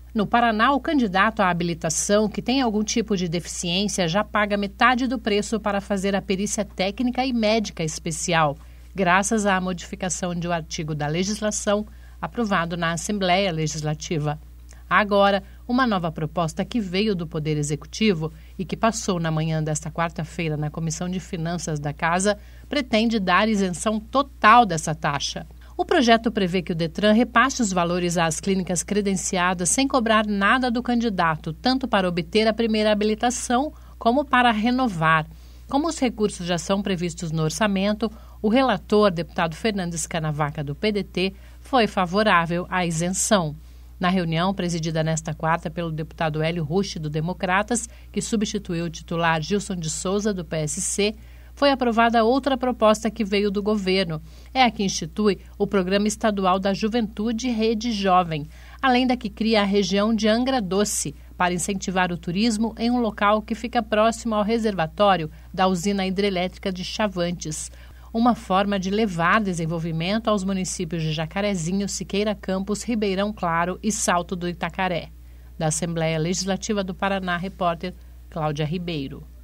No Paraná, o candidato à habilitação que tem algum tipo de deficiência já paga metade do preço para fazer a perícia técnica e médica especial, graças à modificação de um artigo da legislação aprovado na Assembleia Legislativa. Agora, uma nova proposta que veio do Poder Executivo e que passou na manhã desta quarta-feira na Comissão de Finanças da Casa pretende dar isenção total dessa taxa. O projeto prevê que o Detran repasse os valores às clínicas credenciadas sem cobrar nada do candidato, tanto para obter a primeira habilitação como para renovar. Como os recursos já são previstos no orçamento, o relator, deputado Fernandes Canavaca, do PDT, foi favorável à isenção. Na reunião, presidida nesta quarta pelo deputado Hélio Rusch, do Democratas, que substituiu o titular Gilson de Souza, do PSC, foi aprovada outra proposta que veio do governo. É a que institui o Programa Estadual da Juventude Rede Jovem, além da que cria a região de Angra Doce, para incentivar o turismo em um local que fica próximo ao reservatório da usina hidrelétrica de Chavantes. Uma forma de levar desenvolvimento aos municípios de Jacarezinho, Siqueira Campos, Ribeirão Claro e Salto do Itacaré. Da Assembleia Legislativa do Paraná, repórter Cláudia Ribeiro.